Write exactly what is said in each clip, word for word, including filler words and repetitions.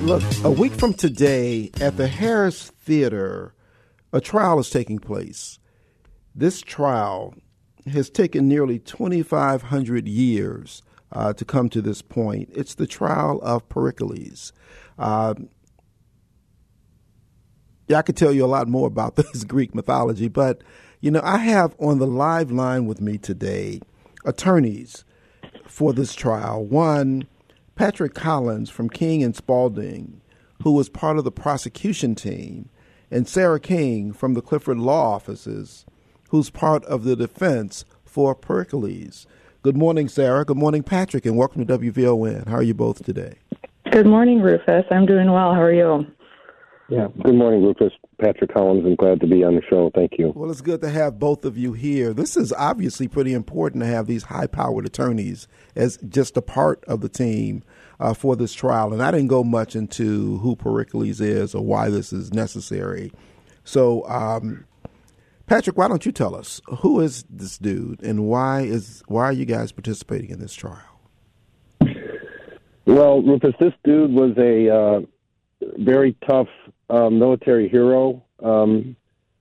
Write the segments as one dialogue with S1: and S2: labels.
S1: Look, a week from today at the Harris Theater, a trial is taking place. This trial has taken nearly twenty-five hundred years uh, to come to this point. It's the trial of Pericles. Uh, yeah, I could tell you a lot more about this Greek mythology, but, you know, I have on the live line with me today attorneys for this trial. One, Patrick Collins from King and Spalding, who was part of the prosecution team, and Sarah King from the Clifford Law Offices, who's part of the defense for Pericles. Good morning, Sarah. Good morning, Patrick, and welcome to W V O N. How are you both today?
S2: Good morning, Rufus. I'm doing well. How are you?
S3: Yeah. Good morning, Rufus. Patrick Collins. I'm glad to be on the show. Thank you.
S1: Well, it's good to have both of you here. This is obviously pretty important to have these high-powered attorneys as just a part of the team uh, for this trial. And I didn't go much into who Pericles is or why this is necessary. So, um, Patrick, why don't you tell us, who is this dude and why is why are you guys participating in this trial?
S3: Well, Rufus, this dude was a uh, very tough uh, military hero um,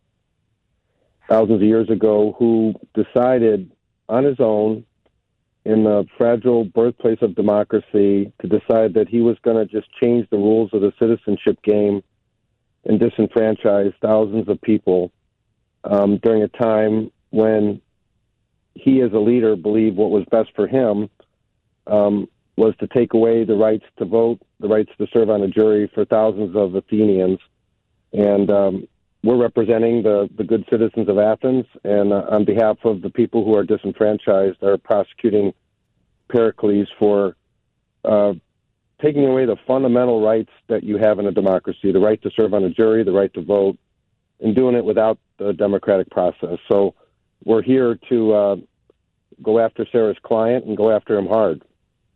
S3: thousands of years ago who decided on his own in the fragile birthplace of democracy to decide that he was going to just change the rules of the citizenship game and disenfranchise thousands of people um, during a time when he as a leader believed what was best for him um, was to take away the rights to vote, the rights to serve on a jury for thousands of Athenians. And um, we're representing the, the good citizens of Athens, and uh, on behalf of the people who are disenfranchised, are prosecuting Pericles for uh, taking away the fundamental rights that you have in a democracy, the right to serve on a jury, the right to vote, and doing it without the democratic process. So we're here to uh, go after Sarah's client and go after him hard.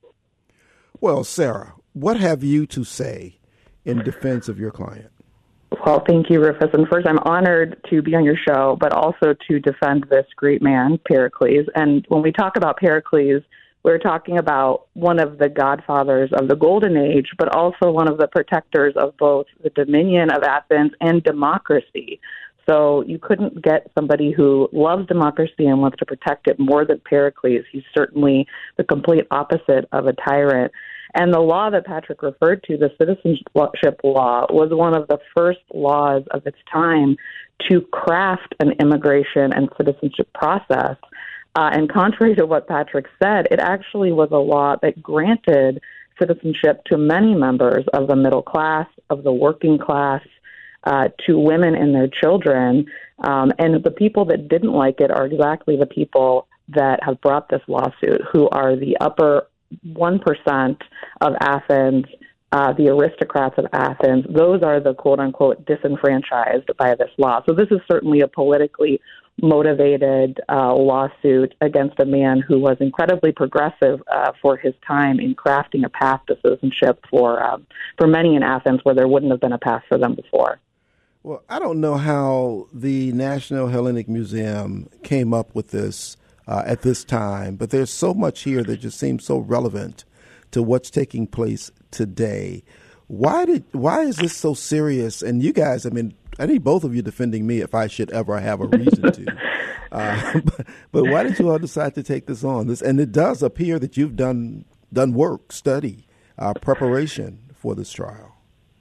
S1: Well, Sarah, what have you to say in defense of your client?
S2: Well, thank you, Rufus. And first, I'm honored to be on your show, but also to defend this great man, Pericles. And when we talk about Pericles, we're talking about one of the godfathers of the Golden Age, but also one of the protectors of both the dominion of Athens and democracy. So you couldn't get somebody who loves democracy and wants to protect it more than Pericles. He's certainly the complete opposite of a tyrant. And the law that Patrick referred to, the citizenship law, was one of the first laws of its time to craft an immigration and citizenship process. Uh, and contrary to what Patrick said, it actually was a law that granted citizenship to many members of the middle class, of the working class, uh, to women and their children. Um, and the people that didn't like it are exactly the people that have brought this lawsuit, who are the upper one percent of Athens, uh, the aristocrats of Athens. Those are the quote-unquote disenfranchised by this law. So this is certainly a politically motivated uh, lawsuit against a man who was incredibly progressive uh, for his time in crafting a path to citizenship for um, for many in Athens where there wouldn't have been a path for them before.
S1: Well, I don't know how the National Hellenic Museum came up with this uh, at this time, but there's so much here that just seems so relevant to what's taking place today. Why did why is this so serious? And you guys, I mean, I need both of you defending me if I should ever have a reason to. Uh, but, but why did you all decide to take this on? This, and it does appear that you've done done work, study, uh, preparation for this trial.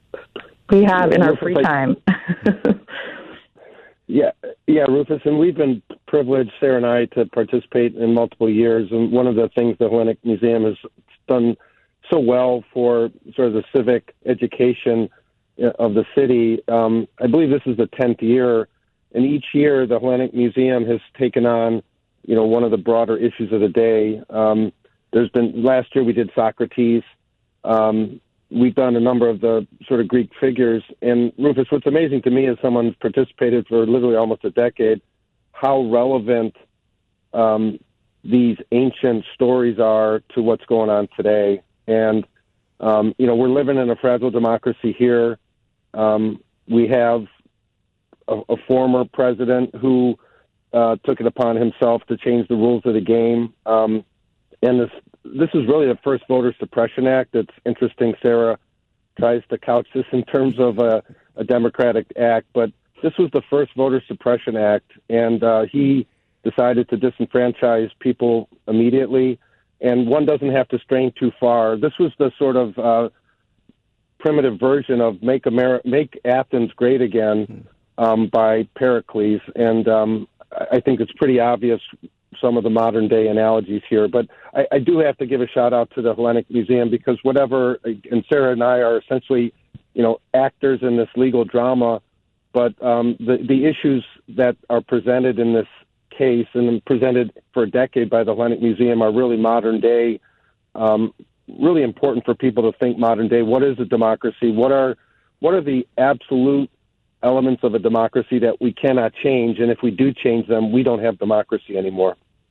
S2: We have in our free time.
S3: yeah, yeah, Rufus, and we've been privileged, Sarah and I, to participate in multiple years. And one of the things the Hellenic Museum has done so well for sort of the civic education of the city. Um, I believe this is the tenth year, and each year the Hellenic Museum has taken on, you know, one of the broader issues of the day. Um, there's been last year we did Socrates. Um, we've done a number of the sort of Greek figures. And Rufus, what's amazing to me as someone who's participated for literally almost a decade, how relevant um, these ancient stories are to what's going on today. And um, you know, we're living in a fragile democracy here. Um, we have a, a former president who uh, took it upon himself to change the rules of the game. Um, and this this is really the first voter suppression act. It's interesting, Sarah, tries to couch this in terms of a, a Democratic act, but this was the first voter suppression act, and uh, he decided to disenfranchise people immediately, and one doesn't have to strain too far. This was the sort of uh, primitive version of Make Ameri- Make Athens Great Again um, by Pericles, and um, I think it's pretty obvious some of the modern day analogies here, but I, I do have to give a shout out to the Hellenic Museum, because whatever, and Sarah and I are essentially, you know, actors in this legal drama, but um, the, the issues that are presented in this case and presented for a decade by the Hellenic Museum are really modern day, um, really important for people to think modern day. What is a democracy? What are, what are the absolute elements of a democracy that we cannot change? And if we do change them, we don't have democracy anymore.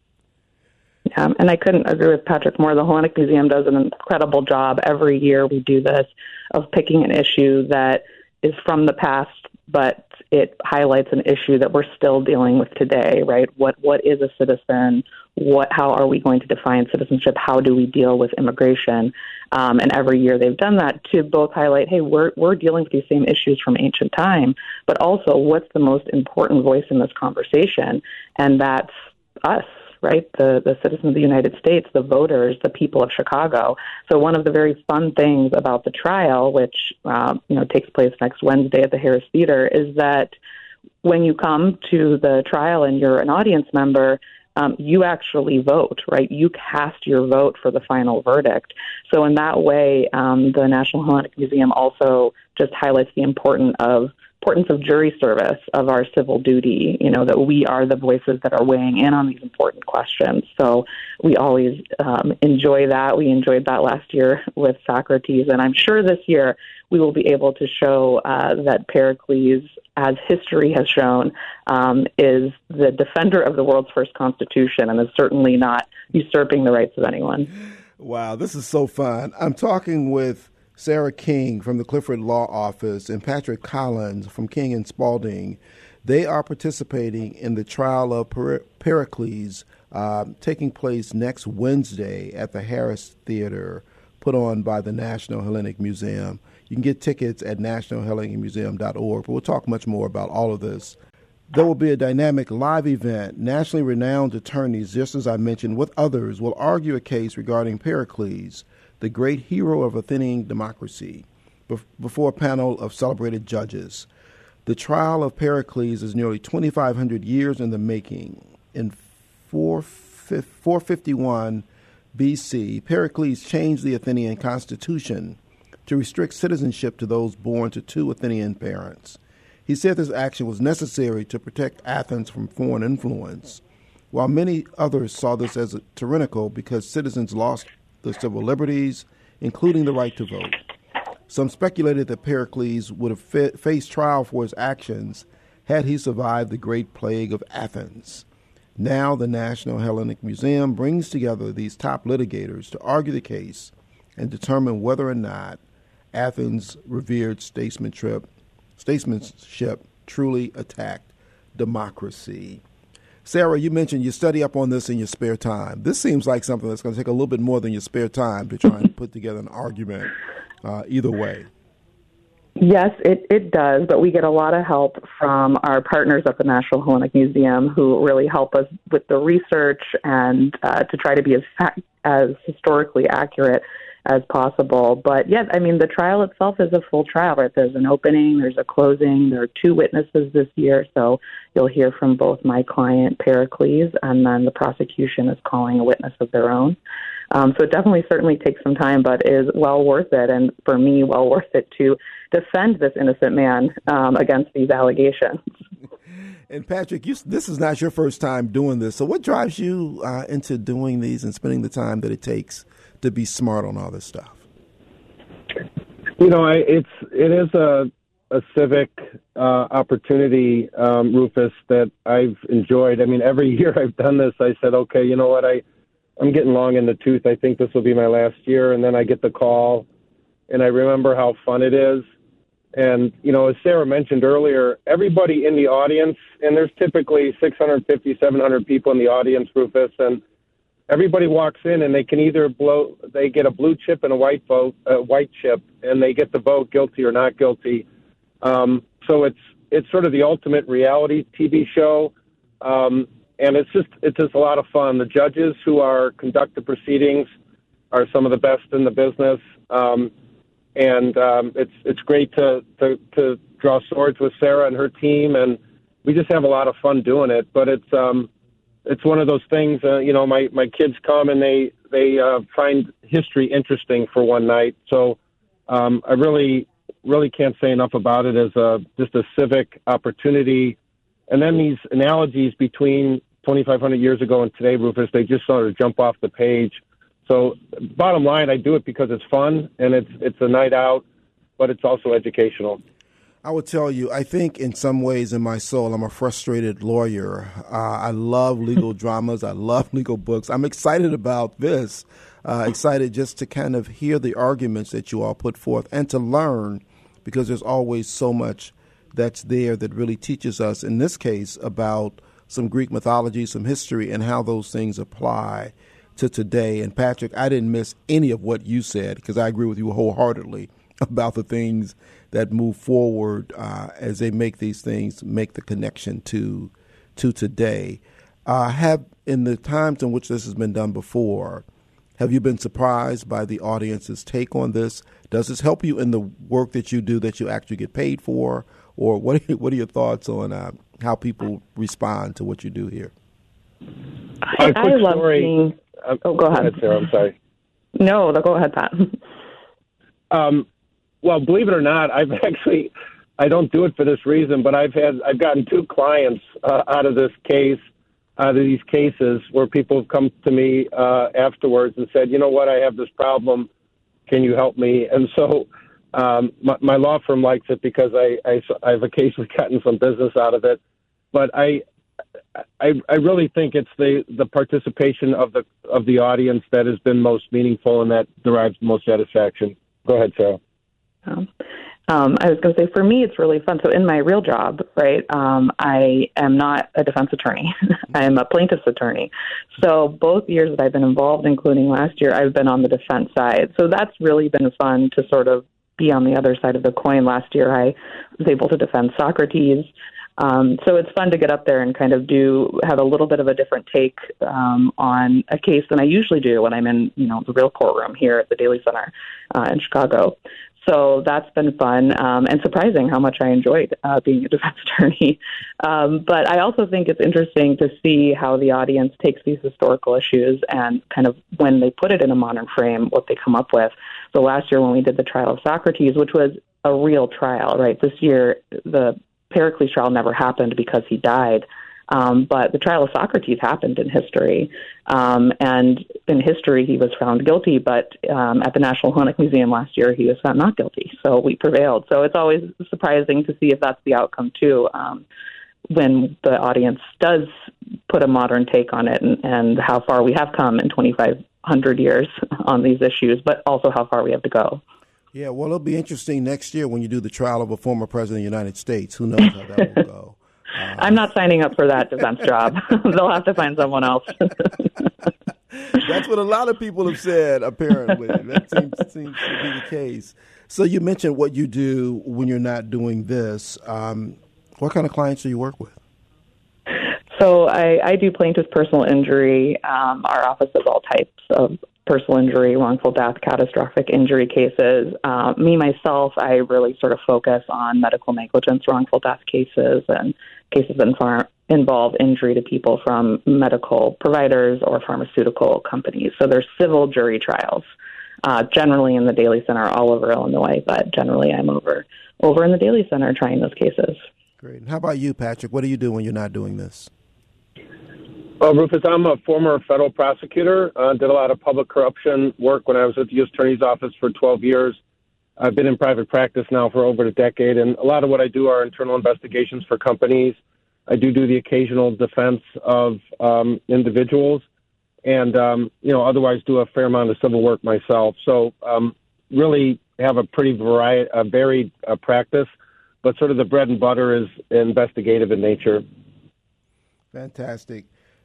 S2: Yeah, and I couldn't agree with Patrick more. The Hellenic Museum does an incredible job. Every year we do this, of picking an issue that is from the past, but it highlights an issue that we're still dealing with today, right? What What is a citizen? What? How are we going to define citizenship? How do we deal with immigration? Um, and every year they've done that to both highlight, hey, we're we're dealing with these same issues from ancient time, but also what's the most important voice in this conversation? And that's us, right? The the citizens of the United States, the voters, the people of Chicago. So one of the very fun things about the trial, which uh, you know takes place next Wednesday at the Harris Theater, is that when you come to the trial and you're an audience member, Um, you actually vote, right? You cast your vote for the final verdict. So in that way, um, the National Hellenic Museum also just highlights the importance of importance of jury service, of our civil duty, you know, that we are the voices that are weighing in on these important questions. So we always um, enjoy that. We enjoyed that last year with Socrates, and I'm sure this year we will be able to show uh, that Pericles, as history has shown, um, is the defender of the world's first constitution and is certainly not usurping the rights of anyone.
S1: Wow, this is so fun. I'm talking with Sarah King from the Clifford Law Office and Patrick Collins from King and Spalding. They are participating in the trial of per- Pericles uh, taking place next Wednesday at the Harris Theater, put on by the National Hellenic Museum. You can get tickets at national hellenic museum dot org, but we'll talk much more about all of this. There will be a dynamic live event. Nationally renowned attorneys, just as I mentioned, with others, will argue a case regarding Pericles, the great hero of Athenian democracy, before a panel of celebrated judges. The trial of Pericles is nearly twenty-five hundred years in the making. In four fifty-one B C, Pericles changed the Athenian constitution to restrict citizenship to those born to two Athenian parents. He said this action was necessary to protect Athens from foreign influence, while many others saw this as tyrannical because citizens lost their civil liberties, including the right to vote. Some speculated that Pericles would have fa- faced trial for his actions had he survived the Great Plague of Athens. Now the National Hellenic Museum brings together these top litigators to argue the case and determine whether or not Athens' revered statesmanship, statesmanship truly attacked democracy. Sarah, you mentioned you study up on this in your spare time. This seems like something that's going to take a little bit more than your spare time to try and put together an argument uh, either way.
S2: Yes, it, it does, but we get a lot of help from our partners at the National Hellenic Museum who really help us with the research and uh, to try to be as as historically accurate as possible. But yes, I mean, the trial itself is a full trial, right? There's an opening, there's a closing, there are two witnesses this year, so you'll hear from both my client, Pericles, and then the prosecution is calling a witness of their own. Um, so it definitely certainly takes some time, but is well worth it, and for me, well worth it to defend this innocent man um, against these allegations.
S1: And Patrick, you, this is not your first time doing this, so what drives you uh, into doing these and spending the time that it takes to be smart on all this stuff?
S3: You know, I, it's it is a a civic uh, opportunity, um, Rufus, that I've enjoyed. I mean, every year I've done this, I said, okay, you know what, I I'm getting long in the tooth. I think this will be my last year, and then I get the call, and I remember how fun it is. And, you know, as Sarah mentioned earlier, everybody in the audience, and there's typically six hundred fifty, seven hundred people in the audience, Rufus, and everybody walks in and they can either blow, they get a blue chip and a white vote, a white chip, and they get the vote guilty or not guilty. Um, so it's it's sort of the ultimate reality T V show, um, and it's just it's just a lot of fun. The judges who are conduct the proceedings are some of the best in the business, um, and um, it's it's great to, to to draw swords with Sarah and her team, and we just have a lot of fun doing it. But it's um, it's one of those things. Uh, you know, my, my kids come and they they uh, find history interesting for one night. So um, I really really can't say enough about it as a just a civic opportunity. And then these analogies between twenty-five hundred years ago and today, Rufus, they just sort of jump off the page. So bottom line, I do it because it's fun and it's it's a night out, but it's also educational.
S1: I would tell you, I think in some ways in my soul, I'm a frustrated lawyer. Uh, I love legal dramas. I love legal books. I'm excited about this, uh, excited just to kind of hear the arguments that you all put forth and to learn, because there's always so much that's there that really teaches us, in this case, about some Greek mythology, some history, and how those things apply to today. And Patrick, I didn't miss any of what you said, because I agree with you wholeheartedly about the things that move forward uh, as they make these things, make the connection to to today. Uh, have, in the times in which this has been done before, have you been surprised by the audience's take on this? Does this help you in the work that you do that you actually get paid for? Or what are, what are your thoughts on uh, how people respond to what you do here?
S2: I, I love story. seeing...
S3: Uh,
S2: oh, go ahead.
S3: Go ahead, Sarah. I'm sorry.
S2: No, go ahead, Pat.
S3: Um, well, believe it or not, I've actually, I don't do it for this reason, but I've had, I've gotten two clients uh, out of this case, out of these cases where people have come to me uh, afterwards and said, you know what, I have this problem. Can you help me? And so um, my, my law firm likes it because I, I, I've occasionally gotten some business out of it. But I, I, I really think it's the, the participation of the of the audience that has been most meaningful and that derives the most satisfaction. Go ahead, Sarah.
S2: Um, um, I was going to say, for me, it's really fun. So in my real job, right, um, I am not a defense attorney. I am a plaintiff's attorney. So both years that I've been involved, including last year, I've been on the defense side. So that's really been fun to sort of be on the other side of the coin. Last year, I was able to defend Socrates. Um, so it's fun to get up there and kind of do have a little bit of a different take um, on a case than I usually do when I'm in, you know, the real courtroom here at the Daly Center uh, in Chicago. So that's been fun um, and surprising how much I enjoyed uh, being a defense attorney. Um, but I also think it's interesting to see how the audience takes these historical issues and kind of when they put it in a modern frame, what they come up with. So last year when we did the trial of Socrates, which was a real trial, right? This year, the Pericles trial never happened because he died. Um, but the trial of Socrates happened in history. Um, and in history, he was found guilty, but um, at the National Hellenic Museum last year, he was found not guilty. So we prevailed. So it's always surprising to see if that's the outcome, too, um, when the audience does put a modern take on it and, and how far we have come in twenty-five hundred years on these issues, but also how far we have to go.
S1: Yeah, well, it'll be interesting next year when you do the trial of a former president of the United States. Who knows how that will go? Uh,
S2: I'm not signing up for that defense job. They'll have to find someone else.
S1: That's what a lot of people have said, apparently. That seems, seems to be the case. So you mentioned what you do when you're not doing this. Um, what kind of clients do you work with?
S2: So I, I do plaintiff's personal injury. Um, our office does all types of personal injury, wrongful death, catastrophic injury cases. Uh, me, myself, I really sort of focus on medical negligence, wrongful death cases, and cases that infor- involve injury to people from medical providers or pharmaceutical companies. So there's civil jury trials, uh, generally in the Daly Center all over Illinois, but generally I'm over over in the Daly Center trying those cases.
S1: Great. And how about you, Patrick? What do you do when you're not doing this?
S3: Well, Rufus, I'm a former federal prosecutor. Uh, did a lot of public corruption work when I was at the U S Attorney's Office for twelve years. I've been in private practice now for over a decade, and a lot of what I do are internal investigations for companies. I do do the occasional defense of um, individuals, and um, you know, otherwise do a fair amount of civil work myself. So, um, really have a pretty variety, a varied uh, practice, but sort of the bread and butter is investigative in nature.
S1: Fantastic.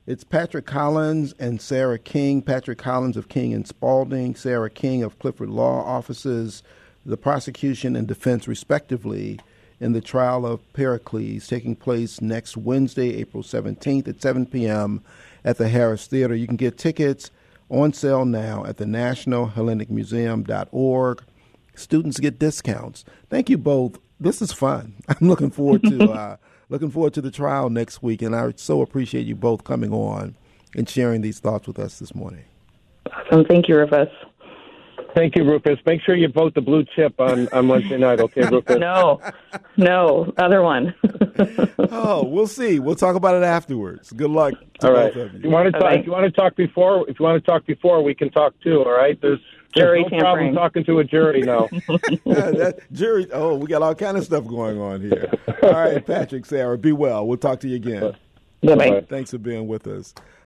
S1: It's Patrick Collins and Sarah King. Patrick Collins of King and Spalding, Sarah King of Clifford Law Offices, the prosecution and defense respectively, in the trial of Pericles, taking place next Wednesday, April seventeenth at seven p.m. at the Harris Theater. You can get tickets on sale now at the national hellenic museum dot org. Students get discounts. Thank you both. This is fun. I'm looking forward to uh, looking forward to the trial next week, and I so appreciate you both coming on and sharing these thoughts with us this morning.
S2: Awesome. Thank you, Rufus.
S3: Thank you, Rufus. Make sure you vote the blue chip on, on Wednesday night, okay, Rufus?
S2: No, no, other one.
S1: Oh, we'll see. We'll talk about it afterwards. Good luck to
S3: all right.
S1: both of you.
S3: If you want to talk,
S2: Bye-bye.
S3: if you want to talk before, if you want to talk before, we can talk too. All right. There's,
S2: Jury
S3: there's no problem
S2: tampering.
S3: talking to a jury now.
S1: Yeah, that jury. Oh, we got all kind of stuff going on here. All right, Patrick, Sarah, be well. We'll talk to you again.
S2: Bye-bye.
S3: Bye.
S1: Thanks for being with us.